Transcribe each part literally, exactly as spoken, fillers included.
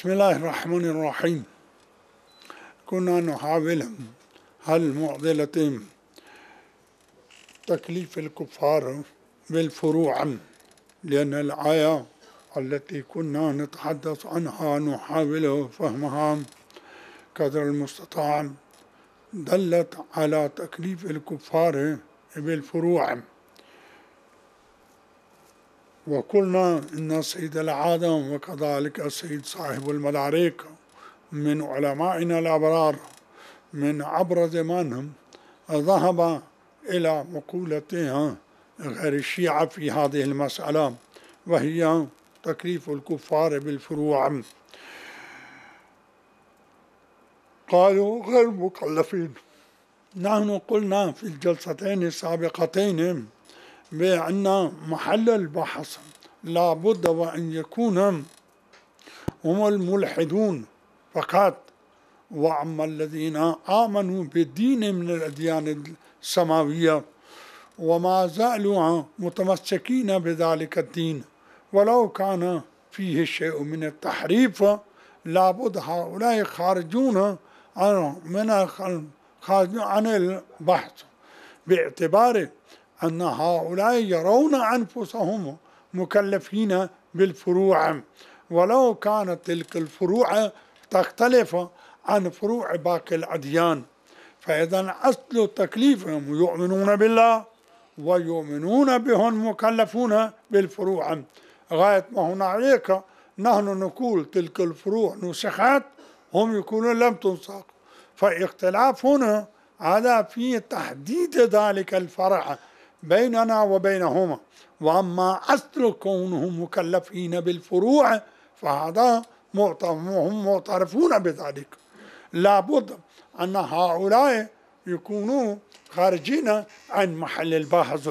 بسم الله الرحمن الرحيم. كنا نحاول حل معضلة تكليف الكفار بالفروع، لأن الآية التي كنا نتحدث عنها نحاول فهمها قدر المستطاع دلت على تكليف الكفار بالفروع. وقلنا إن سيد العالم وكذلك السيد صاحب المدارك من علمائنا الأبرار من عبر زمانهم ذهب إلى مقولتها غير الشيعة في هذه المسألة، وهي تكليف الكفار بالفروع. قالوا غير مكلفين. نحن قلنا في الجلستين السابقتين بأن محل البحث لا بد وأن يكون هم الملحدون فقط، وأما الذين آمنوا بالدين من الأديان السماوية وما زالوا متمسكين بذلك الدين ولو كان فيه شيء من التحريف، لا بد هؤلاء خارجون عن من خارجون عن البحث، باعتبار أن هؤلاء يرون أنفسهم مكلفين بالفروع، ولو كانت تلك الفروع تختلف عن فروع باقي الأديان. فإذا أصل تكليفهم يؤمنون بالله ويؤمنون بهم مكلفون بالفروع. غاية ما هنالك نحن نقول تلك الفروع نسخت، هم يقولون لم تنسخ، فاختلاف هنا هذا في تحديد ذلك الفرع بيننا وبينهما. وأما أصل كونهم مكلفين بالفروع فهذا هم معترفون بذلك. لابد أن هؤلاء يكونوا خارجين عن محل البحث،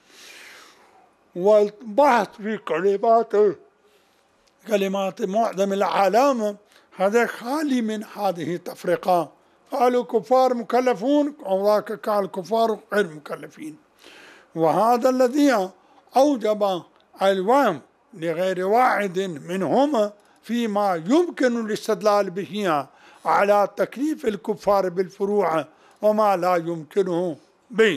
والبحث في كلمات كلمات معظم العالم هذا خالي من هذه التفرقة. قالوا كفار مكلفون وذاك قال كفار غير مكلفين، وهذا الذي أوجب الوهم لغير واحد منهما فيما يمكن الاستدلال به على تكليف الكفار بالفروع وما لا يمكنه به.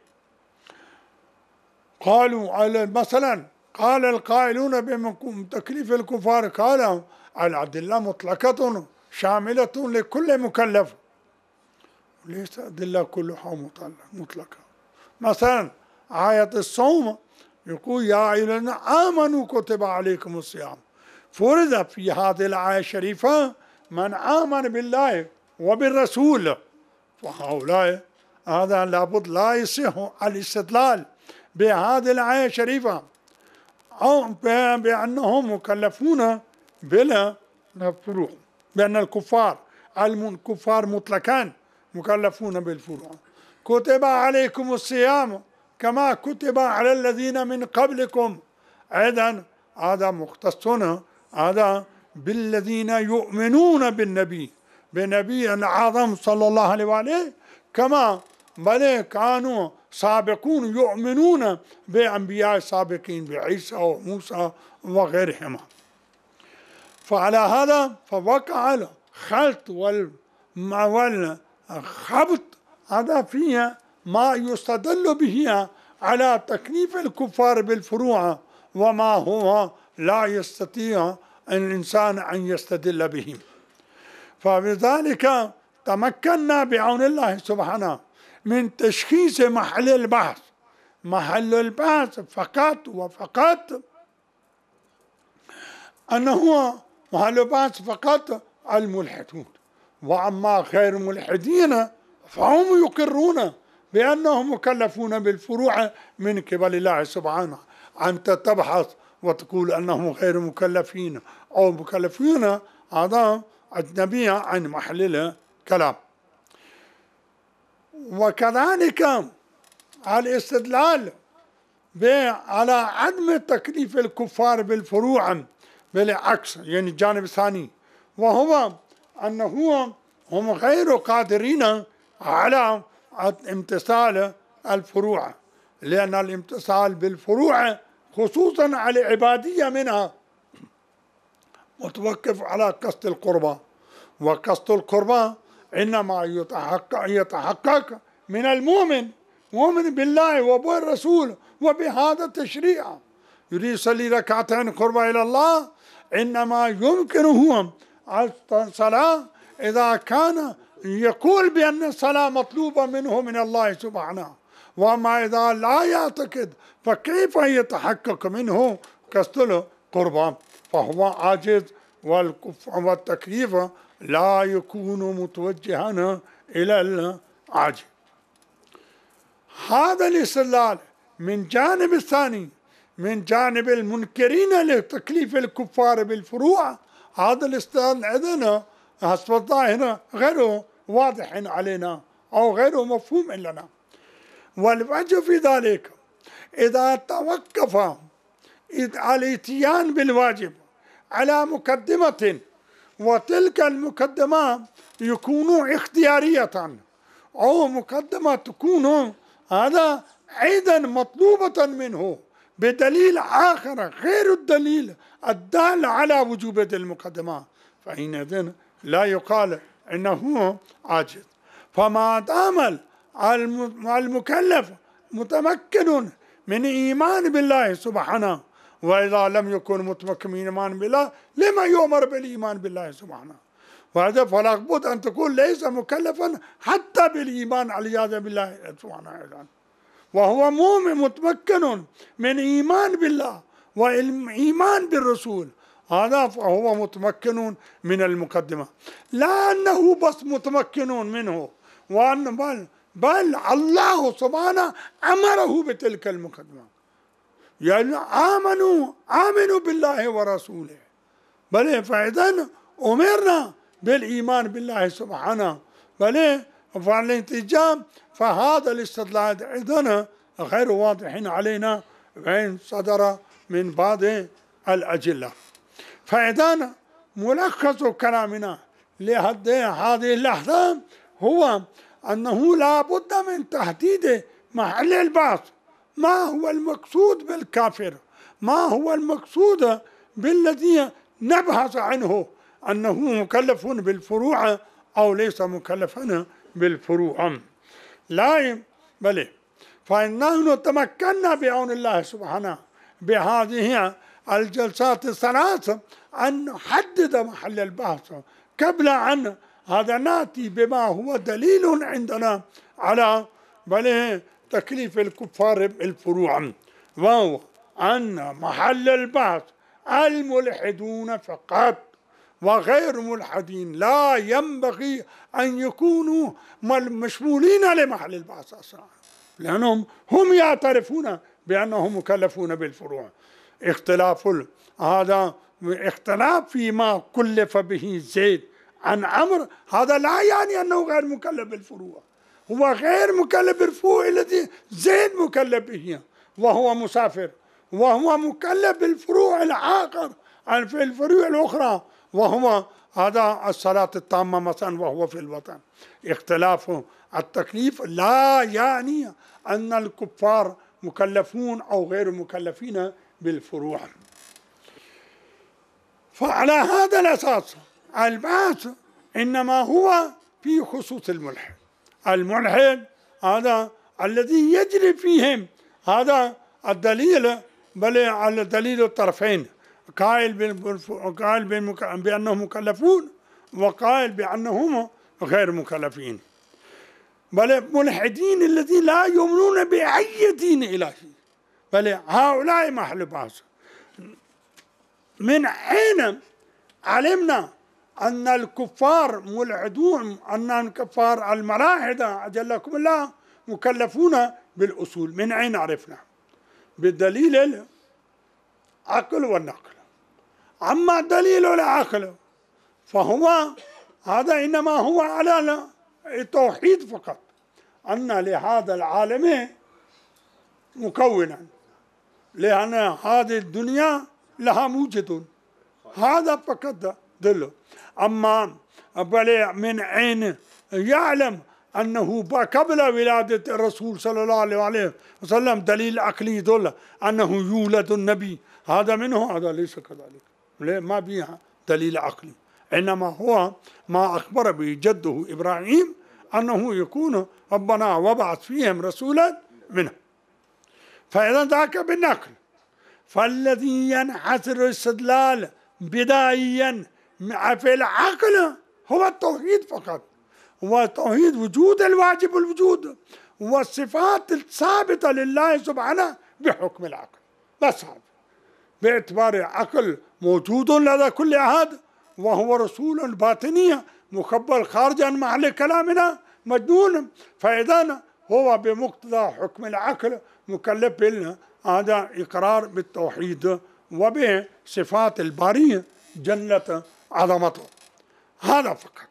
قالوا مثلا قال القائلون بتكليف الكفار قالوا الأدلة مطلقة شاملة لكل مكلف، ليس أدلة كلها مطلقة. مثلا آية الصوم يقول يا أيها الذين آمنوا كتب عليكم الصيام، فرض في هذه الآية الشريفة من آمن بالله وبالرسول، فهؤلاء هذا لابد لا يصح الاستدلال بهذه الآية الشريفة أو بأنهم مكلفون بلا فروع، بأن الكفار الكفار مطلقا مكلفون بالفروع. كتب عليكم الصيام كما كتب على الذين من قبلكم، أيضا هذا مختص هذا بالذين يؤمنون بالنبي بنبي أعظم صلى الله عليه وآله، كما بل كانوا سابقون يؤمنون بأنبياء سابقين بعيسى وموسى وغيرهما. فعلى هذا فوقع الخلط والخبط هذا فيها ما يستدل به على تكليف الكفار بالفروع وما هو لا يستطيع الإنسان أن يستدل به. فبذلك تمكنا بعون الله سبحانه من تشخيص محل البحث. محل البحث فقط وفقط أنه محل البحث فقط الملحدون، وأما غير ملحدين فهم يقرون بأنهم مكلفون بالفروع من قبل الله سبحانه. أنت تبحث وتقول أنهم غير مكلفين أو مكلفين، هذا أجنبي عن محل الكلام. وكذلك الاستدلال على عدم تكليف الكفار بالفروع بالعكس، يعني الجانب الثاني، وهو أنه هم غير قادرين على امتثال الفروع، لأن الامتثال بالفروع خصوصا على العبادية منها متوقف على قصد القربى، وقصد القربى إنما يتحقق, يتحقق من المؤمن، مؤمن بالله وبالرسول وبهذا التشريع، يريد يصلي ركعتين قربى إلى الله، إنما يمكنه الصلاة إذا كان يقول بأن الصلاة مطلوبة منه من الله سبحانه. وما إذا لا يعتقد فكيف يتحقق منه قصد القربى؟ فهو عاجز، والتكليف لا يكون متوجها إلى العاجز. هذا الاستدلال من جانب الثاني، من جانب المنكرين لتكليف الكفار بالفروع، هذا الاستدلال إذن حسب الظاهر غير واضح علينا أو غير مفهوم لنا. والوجه في ذلك إذا توقف الاتيان بالواجب على مقدمة، وتلك المقدمة يكون اختيارية، أو مقدمة تكون هذا أيضا مطلوبة منه بدليل آخر غير الدليل الدال على وجوب المقدمة، فحينئذ لا يقال إنه عاجز. فما دام المكلف متمكن من إيمان بالله سبحانه، وإذا لم يكن متمكن من إيمان بالله لما يؤمر بالإيمان بالله سبحانه؟ وهذا فلا بد أن تكون ليس مكلفا حتى بالإيمان والعياذ بالله سبحانه، وهو مؤمن متمكن من إيمان بالله والإيمان بالرسول، هذا فهو متمكن من المقدمة، لا أنه بس متمكن منه، وأن بل, بل الله سبحانه أمره بتلك المقدمة، يعني آمنوا آمنوا بالله ورسوله، بل فإذن أمرنا بالإيمان بالله سبحانه، بل فالانتجام فهذا الاستدلال إذن غير واضح علينا وإن صدر من بعض الأجلة. فإذن ملخص كلامنا لهذه اللحظة هو أنه لا بد من تحديد محل البعث، ما هو المقصود بالكافر، ما هو المقصود بالذي نبحث عنه، أنه مكلف بالفروع أو ليس مكلفا بالفروع. لا بل فإنه تمكنا بعون الله سبحانه بهذه الجلسات الثلاث أن نحدد محل البحث قبل أن هذا نأتي بما هو دليل عندنا على بل تكليف الكفار بالفروع، وهو أن محل البحث الملحدون فقط، وغير ملحدين لا ينبغي أن يكونوا مشمولين لمحل البحث أصلا، لأنهم هم يعترفون بأنهم مكلفون بالفروع. اختلاف هذا اختلاف فيما كلف به زيد عن عمرو، هذا لا يعني أنه غير مكلف بالفروع، هو غير مكلف بالفروع التي زيد مكلف به، وهو مسافر، وهو مكلف بالفروع الآخر في الفروع الأخرى، وهو هذا الصلاة التامة مثلا وهو في الوطن. اختلاف التكليف لا يعني أن الكفار مكلفون أو غير مكلفين بالفروع. فعلى هذا الأساس البحث إنما هو في خصوص الملحد. الملحد هذا الذي يجري فيهم هذا الدليل، بل على دليل الطرفين، قائل قائل بأنهم مكلفون وقائل بأنهم غير مكلفين، بل ملحدين الذين لا يؤمنون بأي دين إلهي، بل هؤلاء محل بحث. من أين علمنا أن الكفار ملحدون، أن الكفار الملاحدة أجلكم الله مكلفون بالأصول؟ من أين عرفنا؟ بالدليل العقل والنقل. أما دليل العقل فهو هذا إنما هو على التوحيد فقط، أن لهذا العالم مكونا، لأن هذه الدنيا لها موجد، هذا فقط دله. أما بل من أين يعلم أنه قبل ولادة الرسول صلى الله عليه وسلم دليل عقلي يدل أنه يولد النبي، هذا منه، هذا ليس كذلك، ما بيها دليل عقلي، إنما هو ما أخبر به جده إبراهيم أنه يكون ربنا وبعث فيهم رسولا منهم، فإذا ذاك بالنقل. فالذي ينحصر الاستدلال بدائيا في العقل هو التوحيد فقط، وتوحيد وجود الواجب الوجود والصفات الثابتة لله سبحانه بحكم العقل، بس هذا باعتبار العقل موجود لدى كل أحد، وهو رسول باطنية مخبر خارجا محل كلامنا مجنون، فإذا هو بمقتضى حكم العقل مكلف لنا هذا إقرار بالتوحيد وبصفات البارية جلت عظمته، هذا فقط.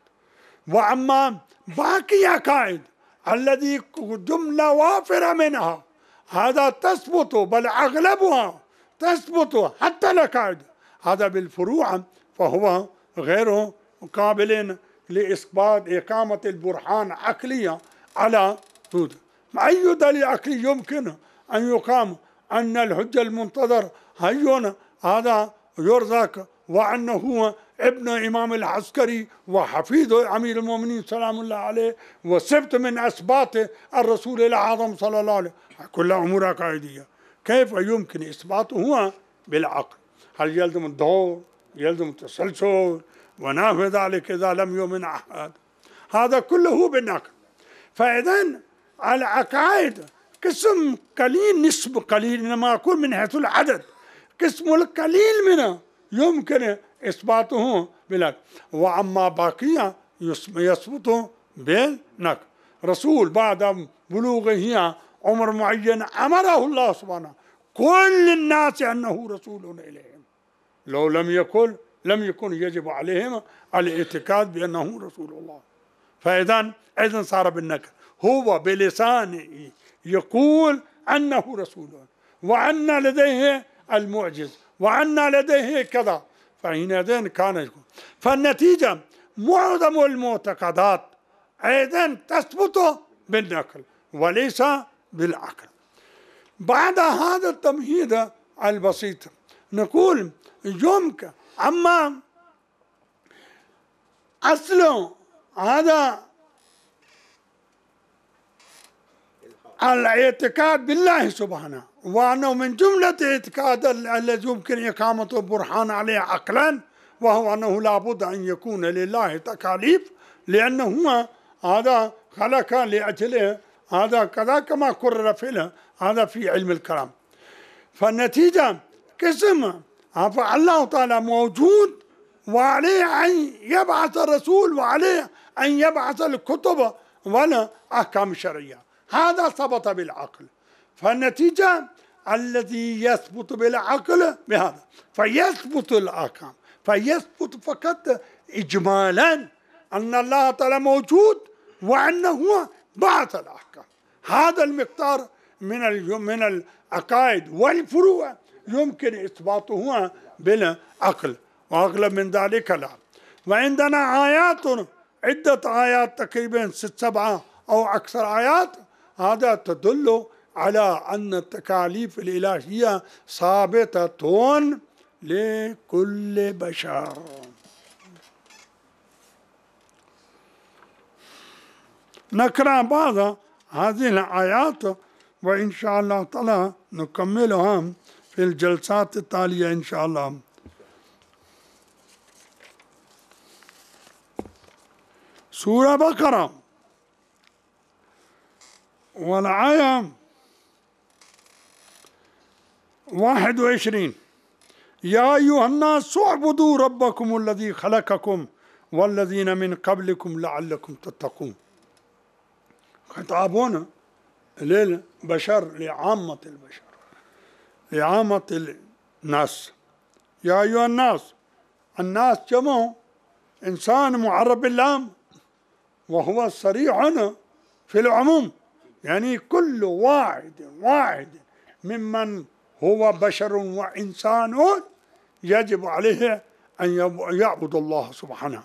وأما باقي عقائد الذي جملة وافرة منها هذا تثبت، بل أغلبها تثبت حتى العقائد هذا بالفروع، فهو غير قابل لإثبات إقامة البرهان عقلية على ذلك. أي دليل عقلي يمكن أن يقام أن الحجة المنتظر هيون هذا يرزق، وأنه هو ابن إمام العسكري وحفيد أمير المؤمنين سلام الله عليه وسبت من أسباط الرسول الأعظم صلى الله عليه وسلم، كلها أمور عقائدية، كيف يمكن إثباته هو بالعقل؟ هل يلزم الدور، يلزم التسلسل ونحو ذلك إذا لم يؤمن أحد؟ هذا كله بالنقل. فإذا العقائد قسم قليل، نسبة قليل، إنما أقول من حيث العدد قسم القليل منه يمكن إثباته بالعقل، وأما باقية يثبت بالنقل. رسول بعد بلوغه عمر معين أمره الله سبحانه كل الناس أنه رسول إليهم، لو لم يكن لم يكن يجب عليهم الاعتقاد بأنه رسول الله. فإذا إذن صار بالنقل، هو بلسانه يقول أنه رسول وأن لديه المعجز وأن لديه كذا، فحينئذ كان يقول. فالنتيجة معظم المعتقدات أيضا تثبت بالنقل وليس بالعقل. بعد هذا التمهيد البسيط نقول يمكن أما أصل هذا الاعتقاد بالله سبحانه، وأنه من جملة اعتقاد الذي يمكن إقامة برهان عليه عقلا، وهو أنه لابد أن يكون لله تكاليف، لأنه هذا خلق لأجله هذا كذا كما قرر فيه هذا في علم الكلام. فالنتيجة قسم فالله تعالى موجود وعليه أن يبعث الرسول وعليه أن يبعث الكتب والأحكام الشرعية، هذا ثبت بالعقل. فالنتيجة الذي يثبت بالعقل بهذا فيثبت الأحكام، فيثبت فقط إجمالا أن الله تعالى موجود وأنه بعث الأحكام. هذا المقدار من من العقائد والفروع يمكن إثباته بالعقل، وأغلب من ذلك لا. وعندنا آيات، عدة آيات تقريبا ست سبعة أو أكثر آيات، هذا تدل على أن التكاليف الإلهية ثابتة لكل بشر. نقرأ بعض هذه الآيات وإن شاء الله تعالى نكملها في الجلسات التالية إن شاء الله. سورة بقرة والآية واحد وعشرين: يا أيها الناس اعبدوا ربكم الذي خلقكم والذين من قبلكم لعلكم تتقون. خطابنا للبشر، لعامة البشر، لعامة الناس. يا أيها الناس، الناس جمع إنسان معرب باللام، وهو صريح في العموم، يعني كل واحد واحد ممن هو بشر وإنسان يجب عليه أن يعبد الله سبحانه.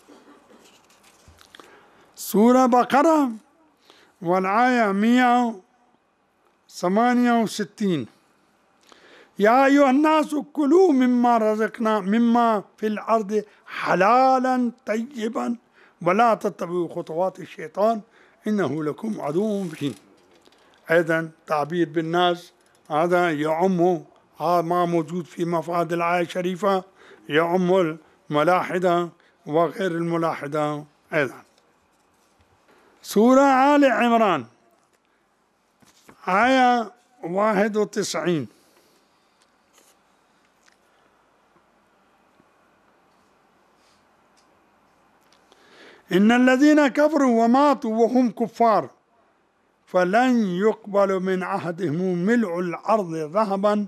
سورة بقرة والآية مئة وثمانية وستين: يا أيها الناس كلوا مما رزقنا مما في الأرض حلالا طيبا ولا تتبعوا خطوات الشيطان إنه لكم عدو مبين. أيضا تعبير بالناس هذا يعم، هذا ما موجود في مفاد الآية الشريفة، يعم الملاحدة وغير الملاحدة أيضا. سورة آل عمران آية واحد وتسعين: إن الذين كفروا وماتوا وهم كفار فلن يقبل من عهدهم ملء الأرض ذهبا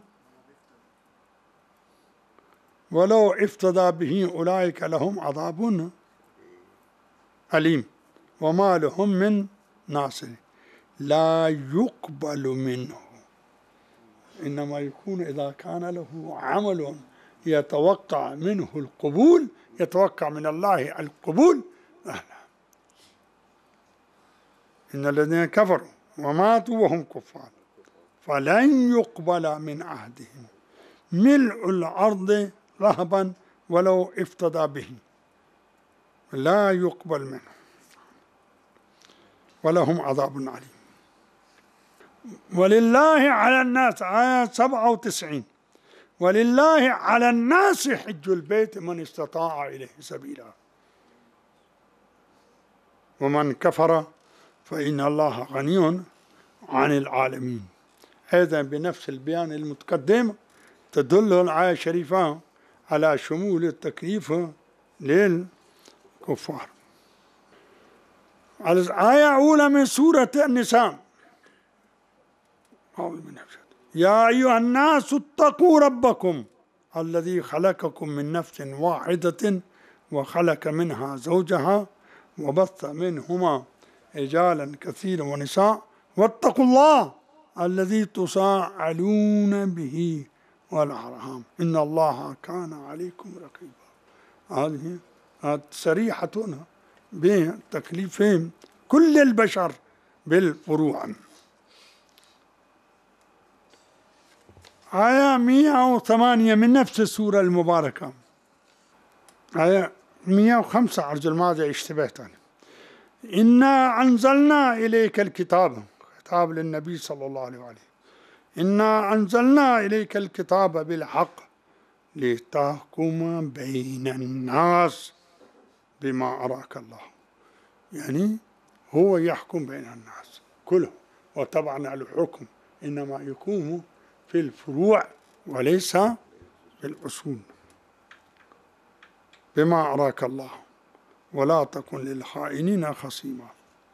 ولو افتدى به أولئك لهم عذاب أليم وما لهم من ناصر. لا يقبل منه، إنما يكون إذا كان له عمل يتوقع منه القبول، يتوقع من الله القبول. أهلا. إن الذين كفروا وماتوا وهم كفار فلن يقبل من عهدهم ملء الأرض ذهبا ولو افتدى به، لا يقبل منه ولهم عذاب عليم. ولله على الناس آية سبعة وتسعين: ولله على الناس حج البيت من استطاع إليه سبيلا ومن كفر فإن الله غني عن العالمين. أيضا بنفس البيان المتقدم تدل الآية الشريفة على شمول التكليف للكفار. الآية الأولى من سورة النساء: يا أيها الناس اتقوا ربكم الذي خلقكم من نفس واحدة وخلق منها زوجها وبث منهما رجالا كثيرا ونساء واتقوا الله الذي تساءلون به والأرحام إن الله كان عليكم رقيبا. هذه صريحة بتكليفهم كل البشر بالفروع. آية مئة وثمانية من نفس السورة المباركة، آية مئة وخمسة أرجو الماضي اشتبهت أنا. إنا أنزلنا إليك الكتاب، خطاب للنبي صلى الله عليه وآله، إنا أنزلنا إليك الكتاب بالحق لتحكم بين الناس بما أراك الله. يعني هو يحكم بين الناس كلهم، وطبعا الحكم إنما يكون في الفروع وليس في الأصول. بما أراك الله ولا تكن للخائنين خصيما.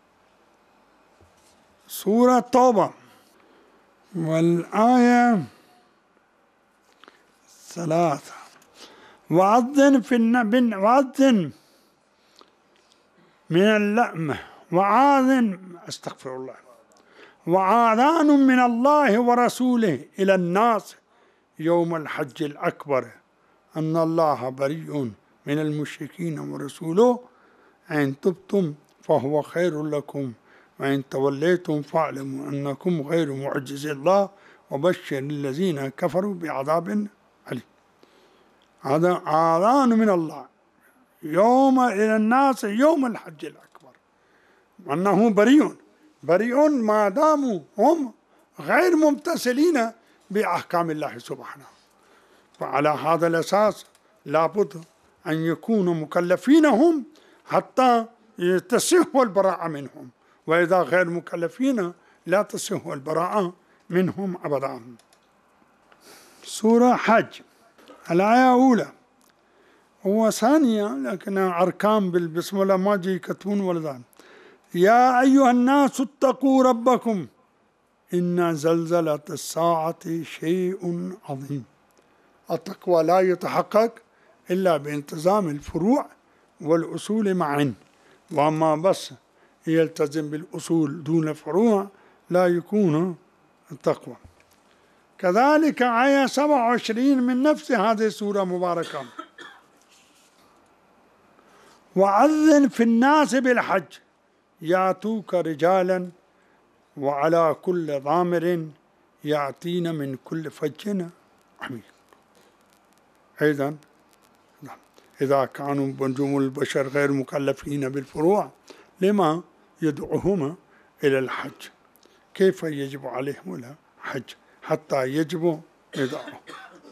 سورة التوبة والآية ثلاثة: وأذن في النبي وأذن من اللأمة وآذن أستغفر الله وآذان من الله ورسوله إلى الناس يوم الحج الأكبر أن الله بريء من المشركين ورسوله إن تبتم فهو خير لكم وإن توليتم فاعلموا أنكم غير معجز الله وبشر الذين كفروا بعذاب أليم. هذا آذان من الله يوم إلى الناس يوم الحج الأكبر أنه بريء بريء ما داموا هم غير ممتثلين بأحكام الله سبحانه. فعلى هذا الأساس لابد أن يكونوا مكلفين هم حتى تصح البراءة منهم، وإذا غير مكلفين لا تصح البراءة منهم أبدا. سورة حج الآية أولى وثانية لكن أركان بالبسم الله ما جي يكتبون ولدان. يا أيها الناس اتقوا ربكم إن زلزلة الساعة شيء عظيم. التقوى لا يتحقق إلا بانتظام الفروع والأصول معا، وأما بس يلتزم بالأصول دون الفروع لا يكون التقوى. كذلك آية سبعة وعشرين من نفس هذه السورة المباركة: وأذن في الناس بالحج يأتوك رجالا وعلى كل ضامر يأتين من كل فج عميق. أيضا إذا كانوا نجوم البشر غير مكلفين بالفروع لما يدعوهما إلى الحج؟ كيف يجب عليهم الحج حتى يجب نداؤه؟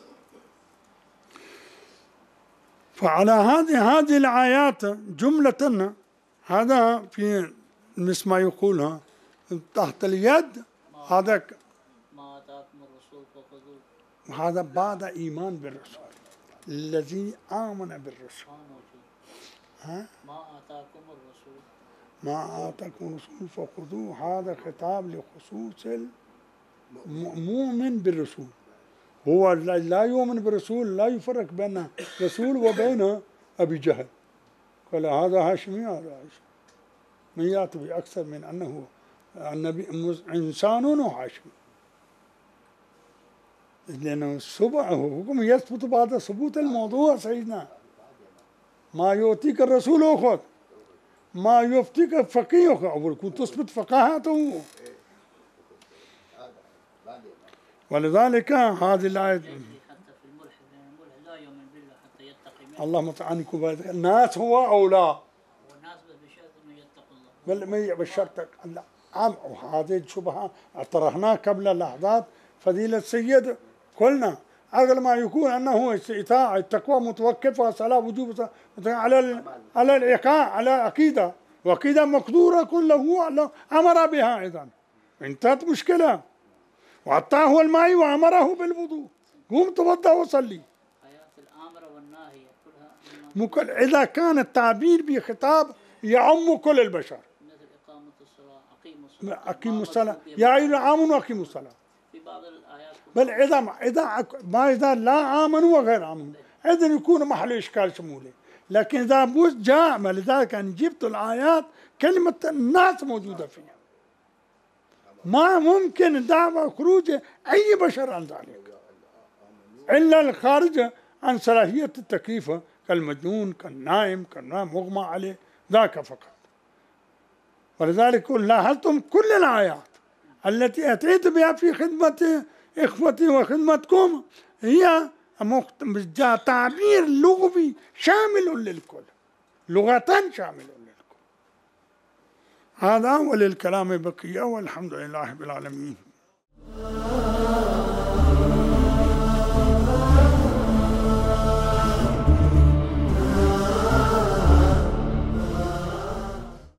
فعلى هذه هذه الآيات جملة، هذا في مثل ما يقولها تحت اليد، هذا ما آتاكم الرسول فخذوه، هذا بعد إيمان بالرسول الذي آمن بالرسول. ها؟ ما آتاكم الرسول ما آتاكم الرسول فخذوه، هذا خطاب لخصوص المؤمن بالرسول. هو لا يؤمن بالرسول لا يفرق بين رسول وبين أبي جهل، قال هذا هاشمي هذا هاشمي، من يأتي بأكثر من أنه النبي إنسان وهاشمي، لأنه سبعه حكم يثبت بعد ثبوت الموضوع. سيدنا ما يؤتيك الرسول أخذ، ما يفتيك فقيه أخذ، كنت تثبت فقاهته. ولذلك هذه الآية حتى في الملحد، الملحد لا يؤمن بالله حتى يتقي منه. اللهم تعالى كبار الناس هو أولى، والناس بشرط انه يتقوا الله. بل بالشرط لا عام. هذه الشبهة طرحناها قبل لحظات. فضيلة السيد قلنا أغلى ما يكون أنه استطاع التقوى متوقفة صلاة وجوب على على الإيقاع على عقيدة، وعقيدة مقدورة كله أمر بها أيضا، انتهت مشكلة. وأعطاه الماء وأمره بالوضوء، قوم توضأ وصلي. آيات الآمرة والناهية كلها مكل إذا كان التعبير بخطاب يعم كل البشر. مثل إقامة الصلاة، أقيموا الصلاة، أقيموا الصلاة يا أيها الذين آمنوا أقيموا الصلاة. في بعض الآيات بل إذا ما إذا ما إذا لا آمنوا وغير آمنوا إذا يكون محل إشكال شمولي. لكن إذا جاء لذلك أن جبت الآيات كلمة الناس موجودة فيها، ما ممكن دعوة خروج أي بشر عن ذلك إلا الخارج عن صلاحية التكليف، كالمجنون كالنائم كالمغمى عليه ذاك فقط. ولذلك لاحظتم كل الآيات التي أتيت بها في خدمة إخوتي وخدمتكم هي تعبير لغوي شامل للكل، لغة شامل للكل. هذا وللكلام بقية، والحمد لله رب العالمين.